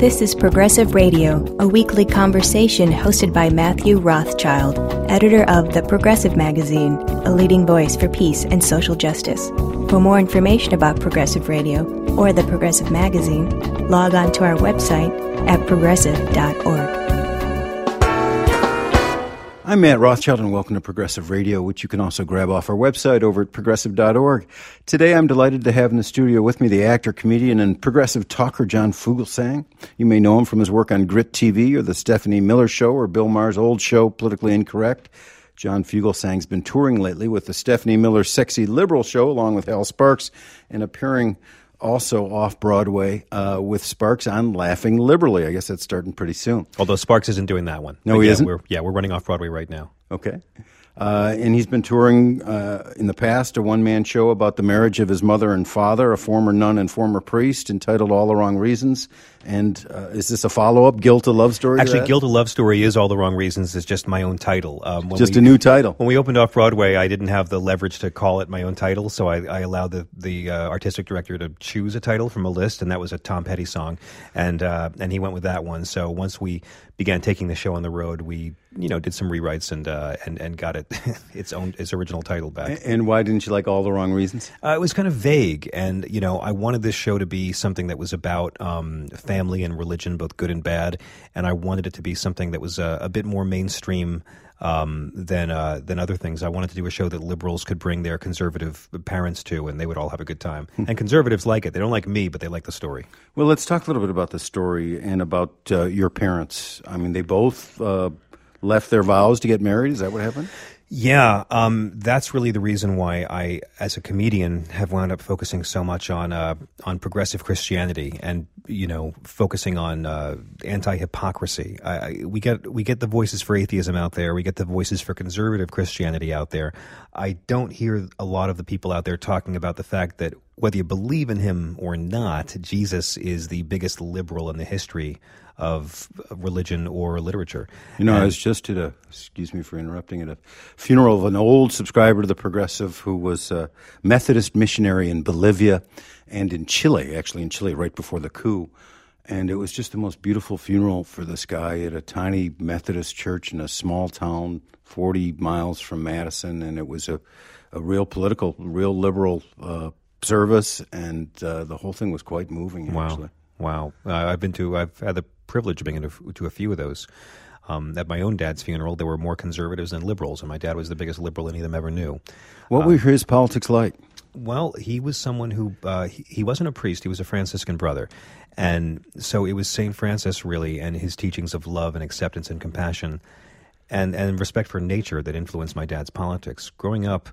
This is Progressive Radio, a weekly conversation hosted by Matthew Rothschild, editor of The Progressive Magazine, a leading voice for peace and social justice. For more information about Progressive Radio or The Progressive Magazine, log on to our website at progressive.org. I'm Matt Rothschild, and welcome to Progressive Radio, which you can also grab off our website over at progressive.org. Today, I'm delighted to have in the studio with me the actor, comedian, and progressive talker John Fugelsang. You may know him from his work on Grit TV or The Stephanie Miller Show or Bill Maher's old show, Politically Incorrect. John Fugelsang's been touring lately with the Stephanie Miller Sexy Liberal Show, along with Hal Sparks, and appearing also off-Broadway with Sparks on Laughing Liberally. I guess that's starting pretty soon. Although Sparks isn't doing that one. No, he isn't? We're running off-Broadway right now. Okay. And he's been touring in the past, a one-man show about the marriage of his mother and father, a former nun and former priest, entitled All the Wrong Reasons. And is this a follow-up, Guilt, a Love Story? Actually, Guilt, a Love Story is All the Wrong Reasons. It's just my own title. Just a new title. When we opened off-Broadway, I didn't have the leverage to call it my own title, so I allowed the artistic director to choose a title from a list, and that was a Tom Petty song. And he went with that one. So once we began taking the show on the road, we did some rewrites and got it its original title back. And why didn't you like All the Wrong Reasons? It was kind of vague, and I wanted this show to be something that was about family and religion, both good and bad, and I wanted it to be something that was a bit more mainstream than other things. I wanted to do a show that liberals could bring their conservative parents to, and they would all have a good time. And conservatives like it. They don't like me, but they like the story. Well, let's talk a little bit about the story and about your parents. I mean, they both left their vows to get married. Is that what happened? Yeah, that's really the reason why I, as a comedian, have wound up focusing so much on progressive Christianity and focusing on anti-hypocrisy. We get the voices for atheism out there. We get the voices for conservative Christianity out there. I don't hear a lot of the people out there talking about the fact that whether you believe in him or not, Jesus is the biggest liberal in the history of religion or literature. I was just at excuse me for interrupting, at a funeral of an old subscriber to the Progressive who was a Methodist missionary in Bolivia and in Chile right before the coup. And it was just the most beautiful funeral for this guy at a tiny Methodist church in a small town 40 miles from Madison. And it was a real political, real liberal service, and the whole thing was quite moving, actually. Wow. I've had the privilege of being to a few of those. At my own dad's funeral, there were more conservatives than liberals, and my dad was the biggest liberal any of them ever knew. What were his politics like? Well, he was someone who, he wasn't a priest, he was a Franciscan brother. And so it was St. Francis, really, and his teachings of love and acceptance and compassion and respect for nature that influenced my dad's politics. Growing up,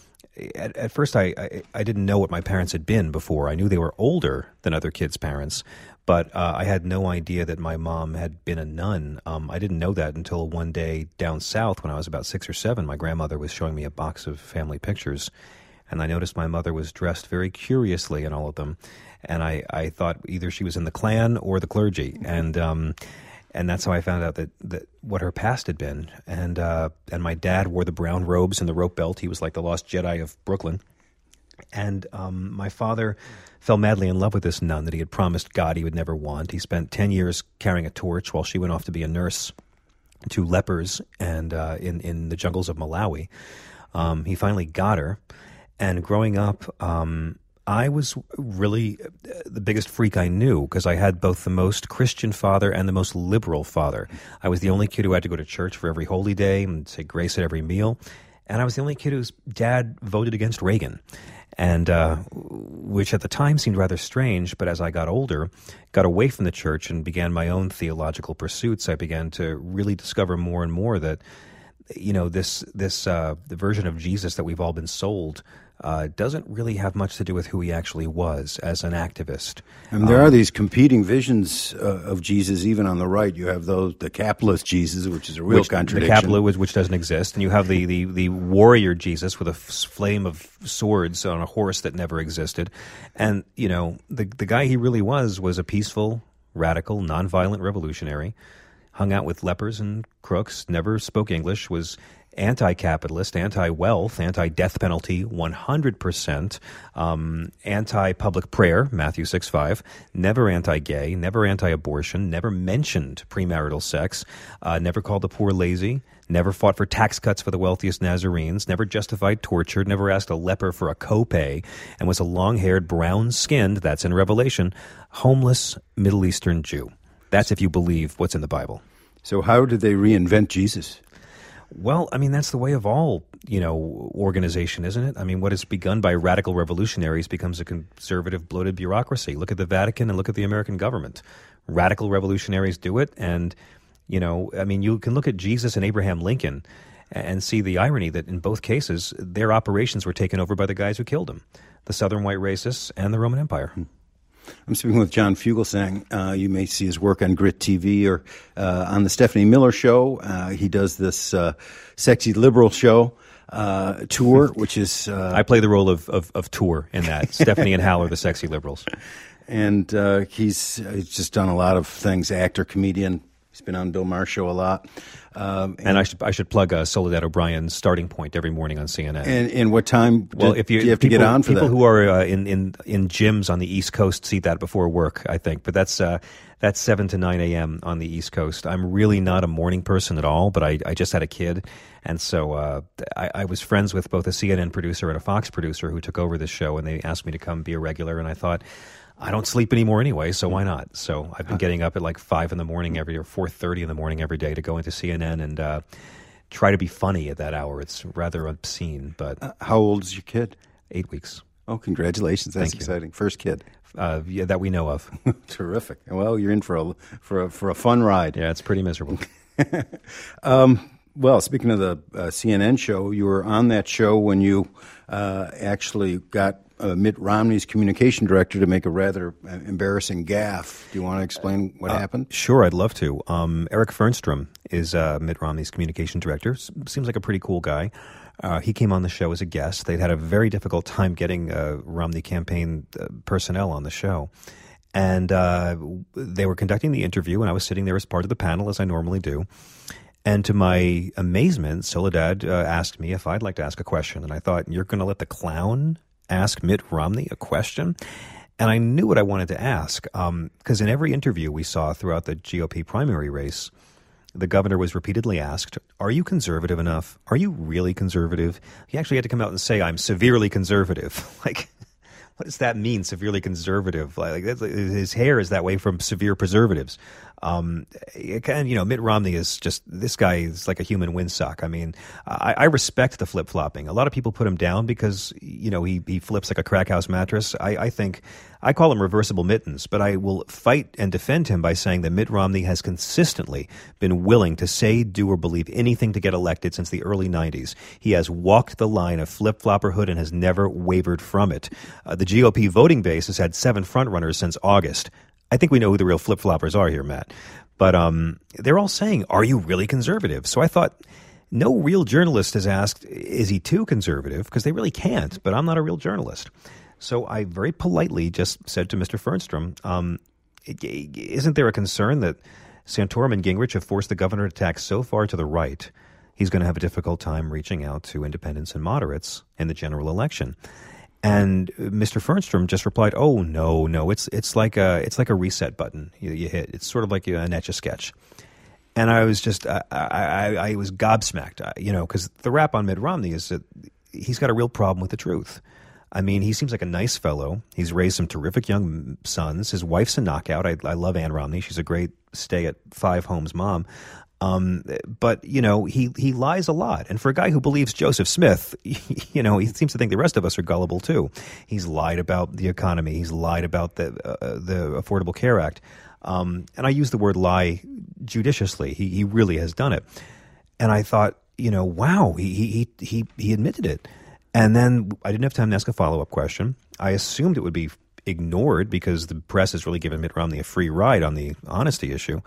at first, I didn't know what my parents had been before. I knew they were older than other kids' parents, but I had no idea that my mom had been a nun. I didn't know that until one day down south when I was about 6 or 7. My grandmother was showing me a box of family pictures, and I noticed my mother was dressed very curiously in all of them. And I thought either she was in the Klan or the clergy, and that's how I found out that what her past had been. And my dad wore the brown robes and the rope belt. He was like the lost Jedi of Brooklyn. And my father fell madly in love with this nun that he had promised God he would never want. He spent 10 years carrying a torch while she went off to be a nurse to lepers and in the jungles of Malawi. He finally got her. And growing up, I was really the biggest freak I knew because I had both the most Christian father and the most liberal father. I was the only kid who had to go to church for every holy day and say grace at every meal. And I was the only kid whose dad voted against Reagan, and which at the time seemed rather strange. But as I got older, got away from the church and began my own theological pursuits, I began to really discover more and more that, the version of Jesus that we've all been sold doesn't really have much to do with who he actually was as an activist. And there are these competing visions of Jesus, even on the right. You have the capitalist Jesus, which is a real contradiction. The capitalist, which doesn't exist. And you have the warrior Jesus with a flame of swords on a horse that never existed. And, the guy he really was a peaceful, radical, nonviolent revolutionary, hung out with lepers and crooks, never spoke English, was anti-capitalist, anti-wealth, anti-death penalty, 100%, anti-public prayer, Matthew 6:5, never anti-gay, never anti-abortion, never mentioned premarital sex, never called the poor lazy, never fought for tax cuts for the wealthiest Nazarenes, never justified torture, never asked a leper for a copay, and was a long-haired, brown-skinned, that's in Revelation, homeless Middle Eastern Jew. That's if you believe what's in the Bible. So how did they reinvent Jesus? Well, I mean, that's the way of all, organization, isn't it? I mean, what is begun by radical revolutionaries becomes a conservative, bloated bureaucracy. Look at the Vatican and look at the American government. Radical revolutionaries do it, and, you can look at Jesus and Abraham Lincoln and see the irony that in both cases, their operations were taken over by the guys who killed them, the Southern white racists and the Roman Empire. I'm speaking with John Fugelsang. You may see his work on Grit TV or on the Stephanie Miller Show. He does this Sexy Liberal Show tour, which is... I play the role of tour in that. Stephanie and Hal are the Sexy Liberals. And he's just done a lot of things, actor, comedian. He's been on Bill Maher's show a lot. And I should plug Soledad O'Brien's Starting Point every morning on CNN. And what time do you have to get on for that? People who are in gyms on the East Coast see that before work, I think. But that's 7 to 9 a.m. on the East Coast. I'm really not a morning person at all, but I just had a kid. And so I was friends with both a CNN producer and a Fox producer who took over this show, and they asked me to come be a regular. And I thought, I don't sleep anymore anyway, so why not? So I've been getting up at like 5 in the morning or 4:30 in the morning every day to go into CNN and try to be funny at that hour. It's rather obscene, but... how old is your kid? 8 weeks. Oh, congratulations. That's exciting. First kid. Yeah, that we know of. Terrific. Well, you're in for a fun ride. Yeah, it's pretty miserable. Well, speaking of the CNN show, you were on that show when you actually got Mitt Romney's communication director to make a rather embarrassing gaffe. Do you want to explain what happened? Sure, I'd love to. Eric Fernstrom is Mitt Romney's communication director. Seems like a pretty cool guy. He came on the show as a guest. They'd had a very difficult time getting Romney campaign personnel on the show. And they were conducting the interview, and I was sitting there as part of the panel, as I normally do. And to my amazement, Soledad asked me if I'd like to ask a question. And I thought, you're going to let the clown ask Mitt Romney a question? And I knew what I wanted to ask, because in every interview we saw throughout the GOP primary race, the governor was repeatedly asked, are you conservative enough? Are you really conservative? He actually had to come out and say, I'm severely conservative. Like, what does that mean, severely conservative? Like his hair is that way from severe preservatives. Mitt Romney is just, this guy is like a human windsock. I mean, I respect the flip-flopping. A lot of people put him down because, he flips like a crack house mattress. I call him reversible mittens, but I will fight and defend him by saying that Mitt Romney has consistently been willing to say, do, or believe anything to get elected since the early 90s. He has walked the line of flip-flopperhood and has never wavered from it. The GOP voting base has had 7 frontrunners since August. I think we know who the real flip-floppers are here, Matt. But they're all saying, are you really conservative? So I thought, no real journalist has asked, is he too conservative? Because they really can't, but I'm not a real journalist. So I very politely just said to Mr. Fernstrom, isn't there a concern that Santorum and Gingrich have forced the governor to tack so far to the right, he's going to have a difficult time reaching out to independents and moderates in the general election? And Mr. Fernstrom just replied, "Oh no, it's like a reset button you hit. It's sort of like an Etch-a-Sketch." And I was just I was gobsmacked, because the rap on Mitt Romney is that he's got a real problem with the truth. I mean, he seems like a nice fellow. He's raised some terrific young sons. His wife's a knockout. I love Ann Romney. She's a great stay-at-5 homes mom. But, he lies a lot. And for a guy who believes Joseph Smith, he seems to think the rest of us are gullible too. He's lied about the economy. He's lied about the Affordable Care Act. And I use the word lie judiciously. He really has done it. And I thought, wow, he admitted it. And then I didn't have time to ask a follow-up question. I assumed it would be ignored because the press has really given Mitt Romney a free ride on the honesty issue.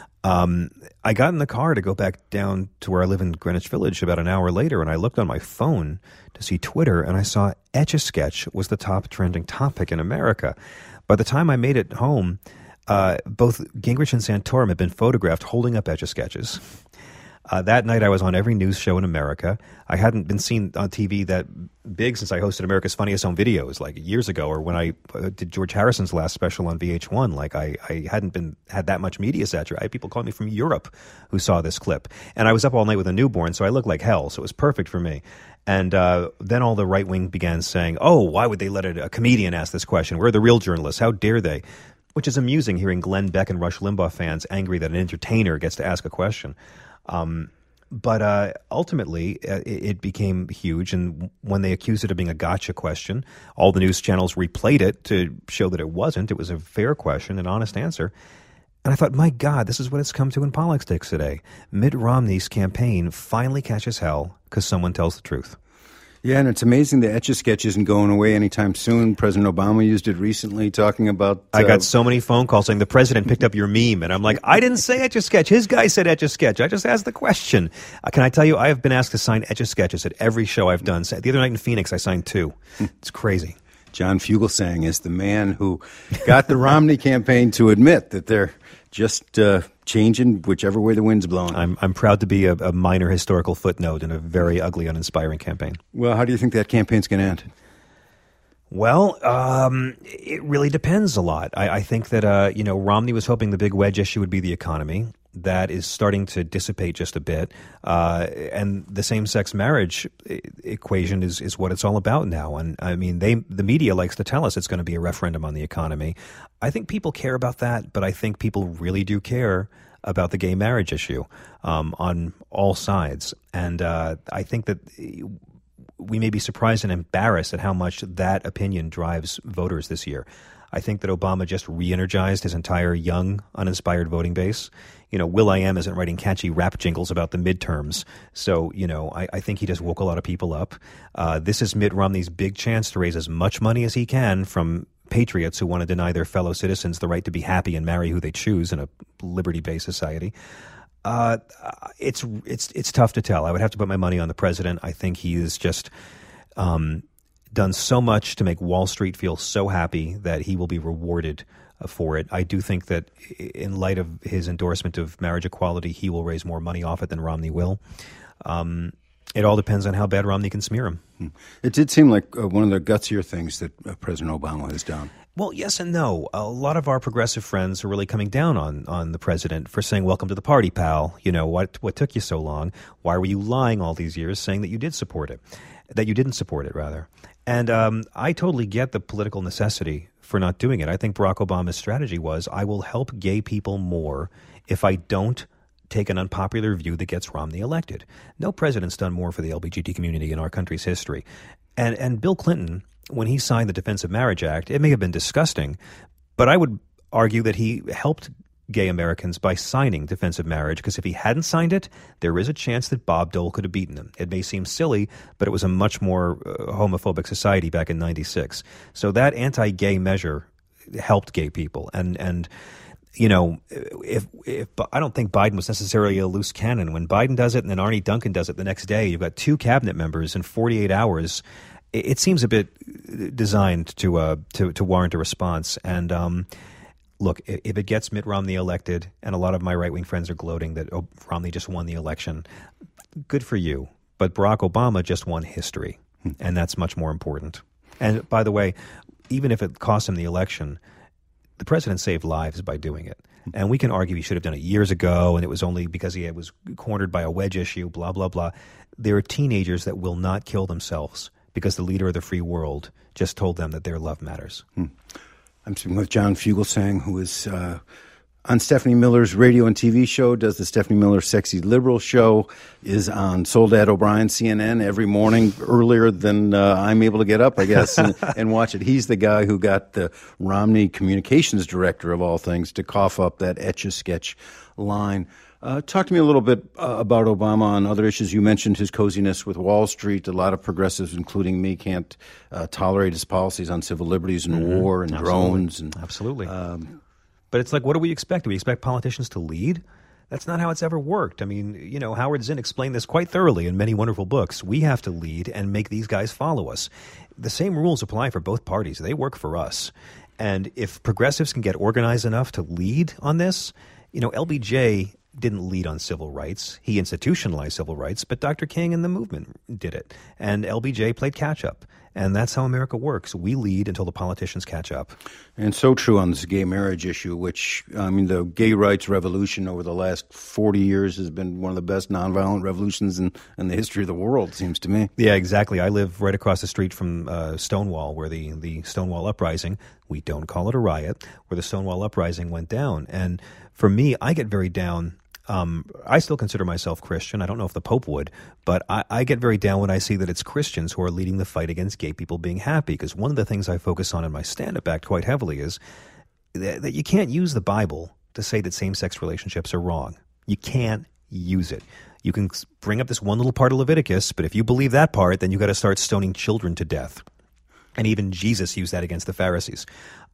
I got in the car to go back down to where I live in Greenwich Village about an hour later, and I looked on my phone to see Twitter, and I saw Etch-a-Sketch was the top trending topic in America. By the time I made it home, both Gingrich and Santorum had been photographed holding up Etch-a-Sketches. That night I was on every news show in America. I hadn't been seen on TV that big since I hosted America's Funniest Home Videos like years ago, or when I did George Harrison's last special on VH1. Like I hadn't had that much media saturated. I had people calling me from Europe who saw this clip. And I was up all night with a newborn, so I looked like hell. So it was perfect for me. And then all the right wing began saying, oh, why would they let a comedian ask this question? We're the real journalists. How dare they? Which is amusing, hearing Glenn Beck and Rush Limbaugh fans angry that an entertainer gets to ask a question. But ultimately, it became huge. And when they accused it of being a gotcha question, all the news channels replayed it to show that it wasn't. It was a fair question, an honest answer. And I thought, my God, this is what it's come to in politics today. Mitt Romney's campaign finally catches hell because someone tells the truth. Yeah, and it's amazing the Etch-a-Sketch isn't going away anytime soon. President Obama used it recently talking about... I got so many phone calls saying the president picked up your meme, and I'm like, I didn't say Etch-a-Sketch. His guy said Etch-a-Sketch. I just asked the question. Can I tell you, I have been asked to sign Etch-a-Sketches at every show I've done. The other night in Phoenix, I signed 2. It's crazy. John Fugelsang is the man who got the Romney campaign to admit that they're just changing whichever way the wind's blowing. I'm proud to be a minor historical footnote in a very ugly, uninspiring campaign. Well, how do you think that campaign's going to end? Well, it really depends a lot. I think that, Romney was hoping the big wedge issue would be the economy. That is starting to dissipate just a bit. And the same-sex marriage equation is what it's all about now. And, I mean, the media likes to tell us it's going to be a referendum on the economy. I think people care about that, but I think people really do care about the gay marriage issue on all sides. And I think that we may be surprised and embarrassed at how much that opinion drives voters this year. I think that Obama just re-energized his entire young, uninspired voting base. Will.i.am isn't writing catchy rap jingles about the midterms. So, I think he just woke a lot of people up. This is Mitt Romney's big chance to raise as much money as he can from patriots who want to deny their fellow citizens the right to be happy and marry who they choose in a liberty-based society. It's tough to tell. I would have to put my money on the president. I think he is just done so much to make Wall Street feel so happy that he will be rewarded for it. I do think that in light of his endorsement of marriage equality, he will raise more money off it than Romney will. It all depends on how bad Romney can smear him. It did seem like one of the gutsier things that President Obama has done. Well, yes and no. A lot of our progressive friends are really coming down on the president for saying, welcome to the party, pal. What took you so long? Why were you lying all these years saying that you did support it? That you didn't support it, rather. And I totally get the political necessity for not doing it. I think Barack Obama's strategy was, I will help gay people more if I don't take an unpopular view that gets Romney elected. No president's done more for the LGBT community in our country's history. And Bill Clinton, when he signed the Defense of Marriage Act, it may have been disgusting, but I would argue that he helped gay Americans by signing Defense of Marriage, because if he hadn't signed it, there is a chance that Bob Dole could have beaten him. It may seem silly, but it was a much more homophobic society back in 96. So that anti-gay measure helped gay people. And if I don't think Biden was necessarily a loose cannon. When Biden does it and then Arnie Duncan does it the next day, you've got 2 cabinet members in 48 hours. It seems a bit designed to warrant a response. And look, if it gets Mitt Romney elected, and a lot of my right-wing friends are gloating that Romney just won the election, good for you. But Barack Obama just won history, and that's much more important. And by the way, even if it cost him the election, the president saved lives by doing it. And we can argue he should have done it years ago, and it was only because he was cornered by a wedge issue, blah, blah, blah. There are teenagers that will not kill themselves because the leader of the free world just told them that their love matters. I'm speaking with John Fugelsang, who is on Stephanie Miller's radio and TV show, does the Stephanie Miller Sexy Liberal show, is on Soledad O'Brien, CNN, every morning earlier than I'm able to get up, I guess, and watch it. He's the guy who got the Romney communications director, of all things, to cough up that Etch-a-Sketch line. Talk to me a little bit about Obama on other issues. You mentioned his coziness with Wall Street. A lot of progressives, including me, can't tolerate his policies on civil liberties and war and drones. Absolutely. But it's like, what do we expect? Do we expect politicians to lead? That's not how it's ever worked. I mean, Howard Zinn explained this quite thoroughly in many wonderful books. We have to lead and make these guys follow us. The same rules apply for both parties. They work for us. And if progressives can get organized enough to lead on this, LBJ didn't lead on civil rights. He institutionalized civil rights, but Dr. King and the movement did it. And LBJ played catch-up. And that's how America works. We lead until the politicians catch up. And so true on this gay marriage issue, which, I mean, the gay rights revolution over the last 40 years has been one of the best nonviolent revolutions in the history of the world, seems to me. Yeah, exactly. I live right across the street from Stonewall, where the Stonewall Uprising, we don't call it a riot, where the Stonewall Uprising went down. And for me, I get very down. I still consider myself Christian. I don't know if the Pope would, but I get very down when I see that it's Christians who are leading the fight against gay people being happy, because one of the things I focus on in my stand-up act quite heavily is that you can't use the Bible to say that same-sex relationships are wrong. You can't use it. You can bring up this one little part of Leviticus, but if you believe that part, then you got to start stoning children to death. And even Jesus used that against the Pharisees.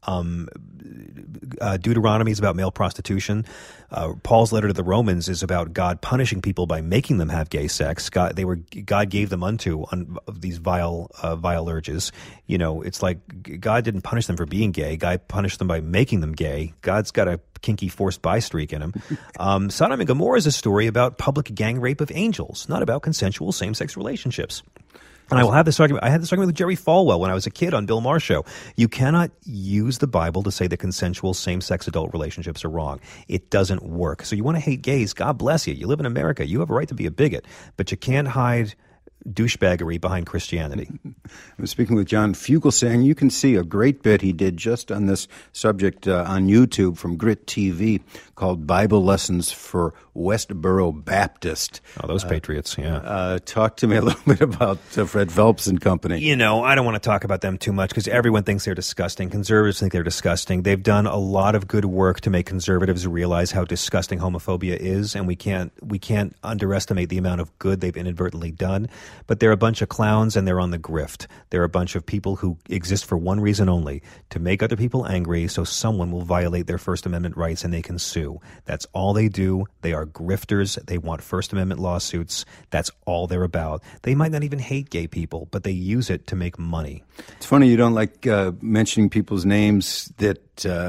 Deuteronomy is about male prostitution. Paul's letter to the Romans is about God punishing people by making them have gay sex. God gave them unto these vile urges. You know, it's like God didn't punish them for being gay. God punished them by making them gay. God's got a kinky forced bi streak in him. Sodom and Gomorrah is a story about public gang rape of angels, not about consensual same-sex relationships. And I will have this argument. I had this argument with Jerry Falwell when I was a kid on Bill Maher's show. You cannot use the Bible to say that consensual same-sex adult relationships are wrong. It doesn't work. So you want to hate gays, God bless you. You live in America. You have a right to be a bigot. But you can't hide douchebaggery behind Christianity. I'm speaking with John Fugelsang. You can see a great bit he did just on this subject on YouTube from Grit TV called Bible Lessons for Westboro Baptist. Oh, those patriots, yeah. Talk to me a little bit about Fred Phelps and company. You know, I don't want to talk about them too much because everyone thinks they're disgusting. Conservatives think they're disgusting. They've done a lot of good work to make conservatives realize how disgusting homophobia is, and we can't underestimate the amount of good they've inadvertently done. But they're a bunch of clowns, and they're on the grift. They're a bunch of people who exist for one reason only, to make other people angry so someone will violate their First Amendment rights and they can sue. That's all they do. They are grifters. They want First Amendment lawsuits. That's all they're about. They might not even hate gay people, but they use it to make money. It's funny you don't like mentioning people's names that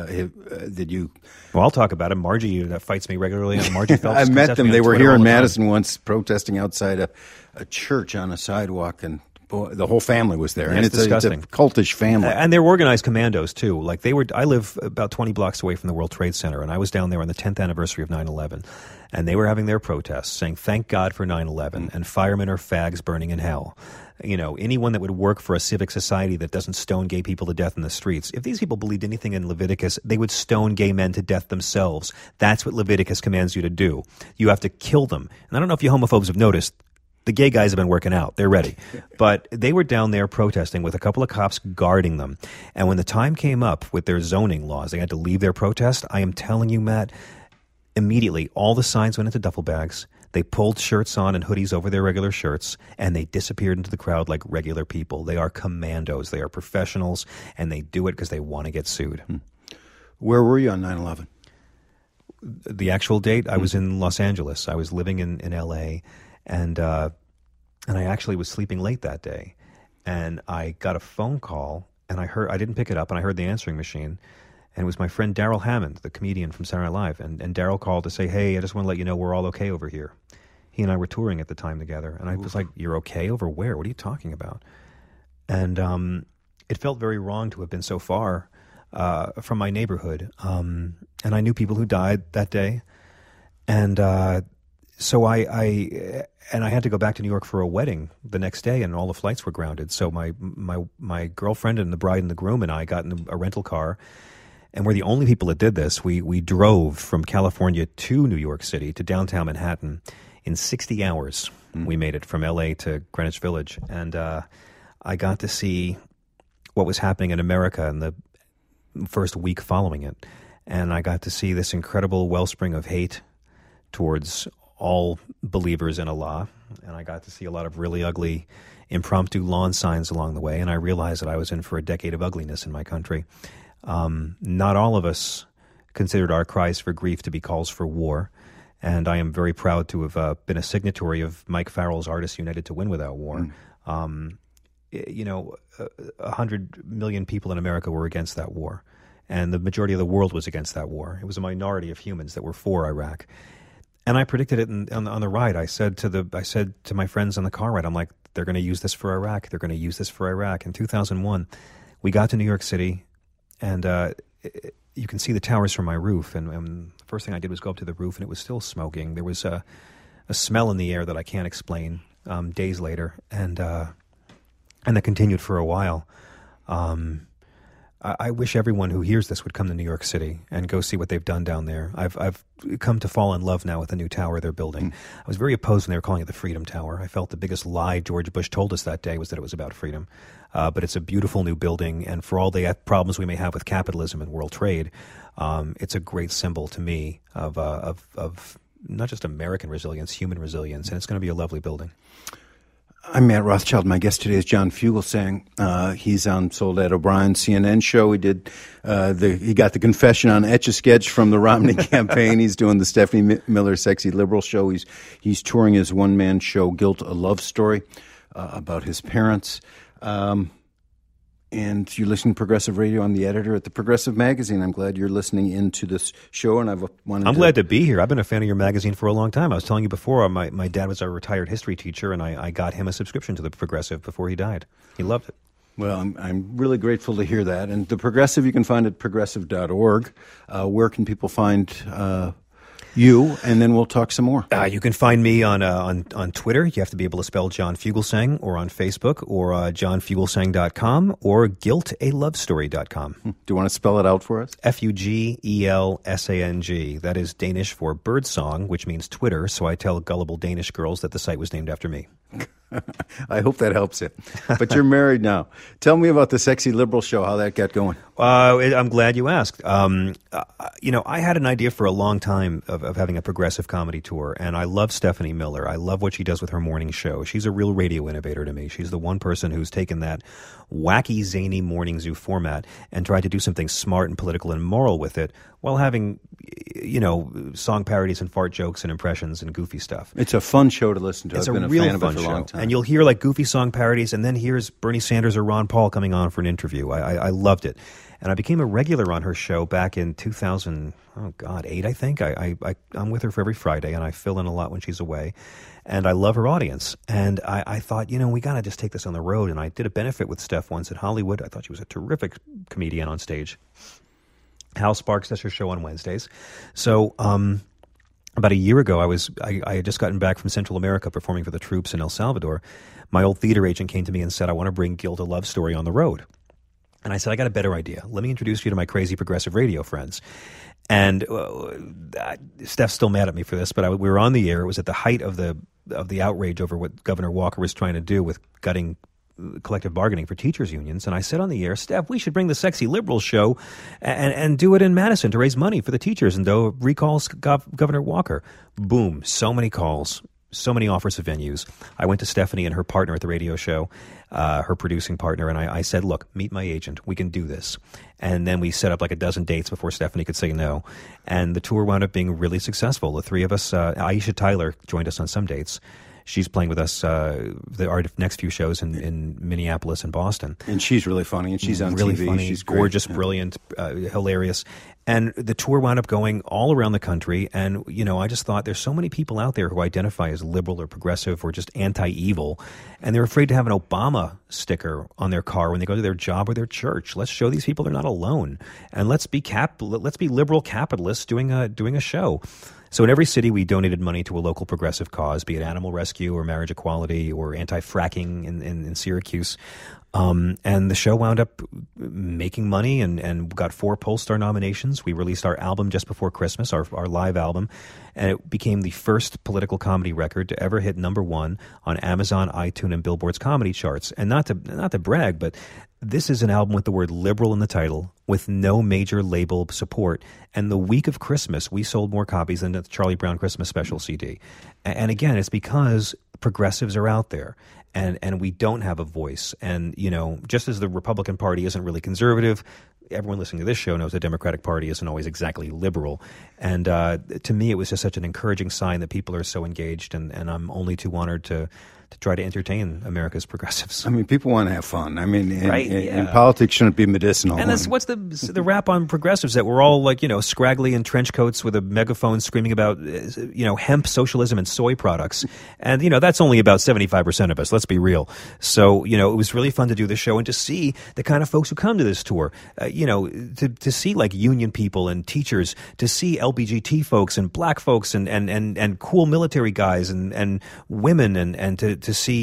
you... Well, I'll talk about it. Margie that fights me regularly on Margie Phelps. I met them. They were here in Madison once protesting outside a church on a sidewalk, and boy, the whole family was there. And it's a cultish family. And they're organized commandos, too. Like I live about 20 blocks away from the World Trade Center, and I was down there on the 10th anniversary of 9/11. And they were having their protests saying, thank God for 9/11, and firemen are fags burning in hell. You know, anyone that would work for a civic society that doesn't stone gay people to death in the streets. If these people believed anything in Leviticus, they would stone gay men to death themselves. That's what Leviticus commands you to do. You have to kill them. And I don't know if you homophobes have noticed, the gay guys have been working out. They're ready. But they were down there protesting with a couple of cops guarding them. And when the time came up with their zoning laws, they had to leave their protest. I am telling you, Matt, immediately all the signs went into duffel bags. They pulled shirts on and hoodies over their regular shirts, and they disappeared into the crowd like regular people. They are commandos. They are professionals, and they do it because they want to get sued. Where were you on 9/11? The actual date, I was in Los Angeles. I was living in L.A., and I actually was sleeping late that day. And I got a phone call, and I didn't pick it up, and I heard the answering machine. And it was my friend Daryl Hammond, the comedian from Saturday Night Live. And Daryl called to say, hey, I just want to let you know we're all okay over here. He and I were touring at the time together. And I was like, you're okay over where? What are you talking about? And it felt very wrong to have been so far from my neighborhood. And I knew people who died that day. And so I had to go back to New York for a wedding the next day, and all the flights were grounded. So my girlfriend and the bride and the groom and I got in a rental car. And we're the only people that did this. We drove from California to New York City, to downtown Manhattan. In 60 hours, we made it from L.A. to Greenwich Village. And I got to see what was happening in America in the first week following it. And I got to see this incredible wellspring of hate towards all believers in Allah. And I got to see a lot of really ugly impromptu lawn signs along the way. And I realized that I was in for a decade of ugliness in my country. Not all of us considered our cries for grief to be calls for war, and I am very proud to have been a signatory of Mike Farrell's Artists United to Win Without War. 100 million people in America were against that war, and the majority of the world was against that war. It was a minority of humans that were for Iraq. And I predicted it on the ride. I said to my friends on the car ride, I'm like, they're going to use this for Iraq. They're going to use this for Iraq. In 2001, we got to New York City, and you can see the towers from my roof. And the first thing I did was go up to the roof, and it was still smoking. There was a smell in the air that I can't explain days later, and that continued for a while. I wish everyone who hears this would come to New York City and go see what they've done down there. I've come to fall in love now with the new tower they're building. I was very opposed when they were calling it the Freedom Tower. I felt the biggest lie George Bush told us that day was that it was about freedom. But it's a beautiful new building, and for all the problems we may have with capitalism and world trade, it's a great symbol to me of not just American resilience, human resilience, and it's going to be a lovely building. I'm Matt Rothschild. My guest today is John Fugelsang. He's on Soledad O'Brien's CNN show. He did he got the confession on Etch-a-Sketch from the Romney campaign. He's doing the Stephanie Miller Sexy Liberal show. He's touring his one-man show, Guilt, a Love Story, about his parents. And you're listening to Progressive Radio. I'm the editor at the Progressive Magazine. I'm glad you're listening into this show, and I'm glad to be here. I've been a fan of your magazine for a long time. I was telling you before, my dad was a retired history teacher, and I got him a subscription to the Progressive before he died. He loved it. Well, I'm really grateful to hear that. And the Progressive, you can find at progressive.org. Where can people find you, and then we'll talk some more. You can find me on Twitter. You have to be able to spell John Fugelsang, or on Facebook, or johnfugelsang.com, or guiltalovestory.com. Do you want to spell it out for us? Fugelsang. That is Danish for birdsong, which means Twitter, so I tell gullible Danish girls that the site was named after me. I hope that helps it. But you're married now. Tell me about the Sexy Liberal show, how that got going. I'm glad you asked. I had an idea for a long time of having a progressive comedy tour, and I love Stephanie Miller. I love what she does with her morning show. She's a real radio innovator to me. She's the one person who's taken that wacky, zany morning zoo format and tried to do something smart and political and moral with it while having, song parodies and fart jokes and impressions and goofy stuff. It's a fun show to listen to. It's I've been a real fan of it fun for a show. long time. And you'll hear like goofy song parodies, and then here's Bernie Sanders or Ron Paul coming on for an interview. I loved it. And I became a regular on her show back in 2008, I think. I'm with her for every Friday, and I fill in a lot when she's away. And I love her audience. And I thought, we got to just take this on the road. And I did a benefit with Steph once at Hollywood. I thought she was a terrific comedian on stage. Hal Sparks does her show on Wednesdays. So about a year ago, I had just gotten back from Central America performing for the troops in El Salvador. My old theater agent came to me and said, I want to bring Guilt, a Love Story on the road. And I said, I got a better idea. Let me introduce you to my crazy progressive radio friends. And Steph's still mad at me for this, but we were on the air. It was at the height of the outrage over what Governor Walker was trying to do with gutting collective bargaining for teachers' unions. And I said on the air, Steph, we should bring the Sexy Liberal show and do it in Madison to raise money for the teachers and recall Governor Walker. Boom. So many calls. So many offers of venues. I went to Stephanie and her partner at the radio show, her producing partner, and I said, look, meet my agent. We can do this. And then we set up like a dozen dates before Stephanie could say no. And the tour wound up being really successful. The three of us, Aisha Tyler joined us on some dates. She's playing with us our next few shows in Minneapolis and Boston. And she's really funny, and she's on really TV. Funny, she's gorgeous, great. Brilliant, hilarious. And the tour wound up going all around the country. And, I just thought there's so many people out there who identify as liberal or progressive or just anti-evil, and they're afraid to have an Obama sticker on their car when they go to their job or their church. Let's show these people they're not alone. And let's be liberal capitalists doing a show. So in every city, we donated money to a local progressive cause, be it animal rescue or marriage equality or anti-fracking in Syracuse. And the show wound up making money and got 4 Pollstar nominations. We released our album just before Christmas, our live album, and it became the first political comedy record to ever hit #1 on Amazon, iTunes, and Billboard's comedy charts. And not to brag, but this is an album with the word liberal in the title, with no major label support. And the week of Christmas, we sold more copies than the Charlie Brown Christmas Special CD. And again, it's because progressives are out there. And we don't have a voice. And, just as the Republican Party isn't really conservative, everyone listening to this show knows the Democratic Party isn't always exactly liberal. And to me, it was just such an encouraging sign that people are so engaged. And I'm only too honored to to try to entertain America's progressives. I mean, people want to have fun. I mean, Right, and politics shouldn't be medicinal. And what's the rap on progressives, that we're all like, scraggly in trench coats with a megaphone screaming about, hemp, socialism, and soy products. And, that's only about 75% of us, let's be real. So, it was really fun to do this show and to see the kind of folks who come to this tour, to see like union people and teachers, to see LBGT folks and black folks and cool military guys and women and to see,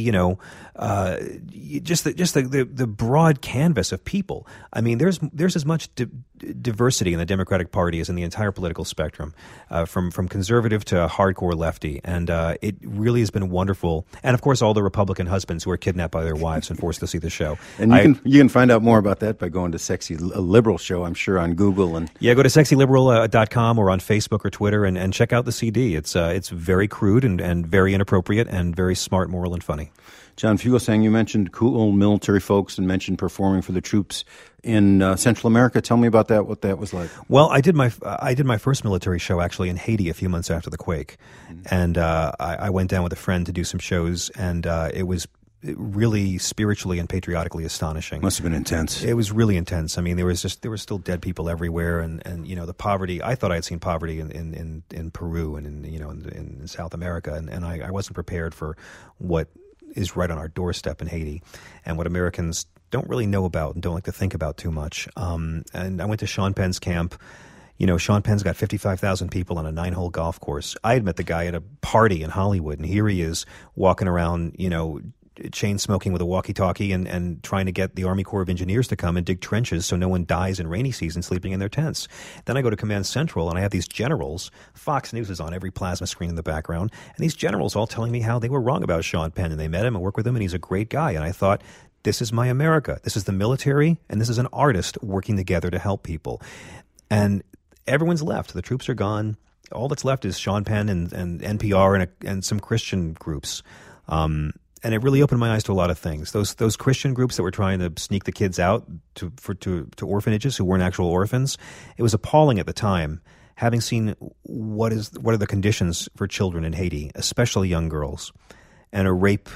just the broad canvas of people. I mean, there's as much diversity in the Democratic Party as in the entire political spectrum, from conservative to hardcore lefty, and it really has been wonderful. And of course, all the Republican husbands who are kidnapped by their wives and forced to see the show. And you can find out more about that by going to Sexy Liberal Show, I'm sure, on Google and go to sexyliberal.com or on Facebook or Twitter and check out the CD. It's very crude and very inappropriate and very smart, moral, and funny. John Fugelsang, you mentioned cool military folks and mentioned performing for the troops in Central America. Tell me about that, what that was like. Well, I did my first military show actually in Haiti a few months after the quake. And I went down with a friend to do some shows, and it was really spiritually and patriotically astonishing. Must have been intense. It was really intense. I mean, there were still dead people everywhere, and the poverty. I thought I had seen poverty in Peru and in South America, and I wasn't prepared for what is right on our doorstep in Haiti, and what Americans don't really know about and don't like to think about too much. And I went to Sean Penn's camp. Sean Penn's got 55,000 people on a 9-hole golf course. I had met the guy at a party in Hollywood, and here he is walking around, chain smoking with a walkie-talkie and trying to get the Army Corps of Engineers to come and dig trenches so no one dies in rainy season sleeping in their tents. Then I go to Command Central and I have these generals. Fox News is on every plasma screen in the background, and these generals all telling me how they were wrong about Sean Penn, and they met him and worked with him, and he's a great guy. And I thought, this is my America. This is the military, and this is an artist working together to help people. And everyone's left. The troops are gone. All that's left is Sean Penn and NPR and some Christian groups. And it really opened my eyes to a lot of things. Those Christian groups that were trying to sneak the kids out to orphanages who weren't actual orphans. It was appalling at the time, having seen what are the conditions for children in Haiti, especially young girls, and a rape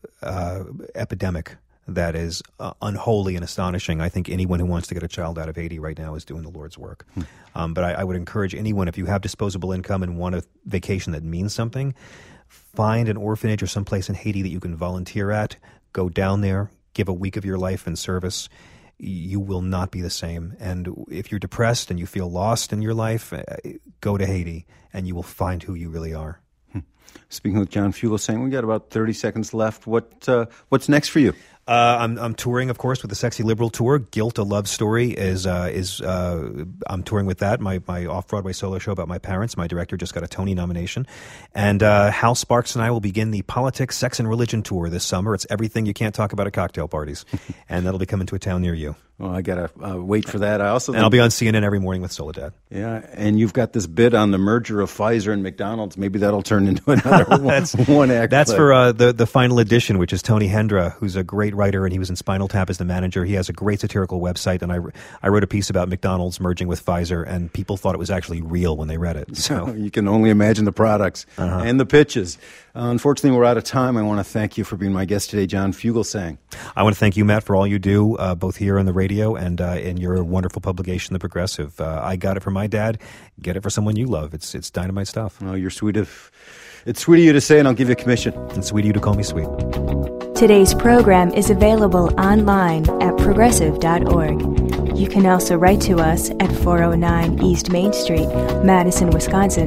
epidemic that is unholy and astonishing. I think anyone who wants to get a child out of Haiti right now is doing the Lord's work. But I would encourage anyone, if you have disposable income and want a vacation that means something, find an orphanage or someplace in Haiti that you can volunteer at. Go down there, give a week of your life in service. You will not be the same. And if you're depressed and you feel lost in your life, go to Haiti and you will find who you really are. Speaking with John Fugelsang, we got about 30 seconds left. What's next for you? I'm touring, of course, with the Sexy Liberal tour. Guilt, a Love Story is I'm touring with that. My off-Broadway solo show about my parents. My director just got a Tony nomination. And Hal Sparks and I will begin the Politics, Sex, and Religion tour this summer. It's everything you can't talk about at cocktail parties. And that'll be coming to a town near you. Well, I got to wait for that. And I'll be on CNN every morning with Soledad. Yeah, and you've got this bid on the merger of Pfizer and McDonald's. Maybe that'll turn into another one act. That's for the final edition, which is Tony Hendra, who's a great writer, and he was in Spinal Tap as the manager. He has a great satirical website, and I wrote a piece about McDonald's merging with Pfizer, and people thought it was actually real when they read it. So you can only imagine the products and the pitches. Unfortunately, we're out of time. I want to thank you for being my guest today, John Fugelsang. I want to thank you, Matt, for all you do, both here on the radio and in your wonderful publication, The Progressive. I got it from my dad. Get it for someone you love. It's dynamite stuff. Oh, it's sweet of you to say, and I'll give you a commission. It's sweet of you to call me sweet. Today's program is available online at progressive.org. You can also write to us at 409 East Main Street, Madison, Wisconsin,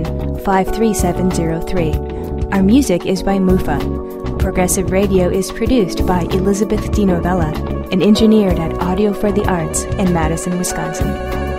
53703. Our music is by Mufa. Progressive Radio is produced by Elizabeth DiNovella and engineered at Audio for the Arts in Madison, Wisconsin.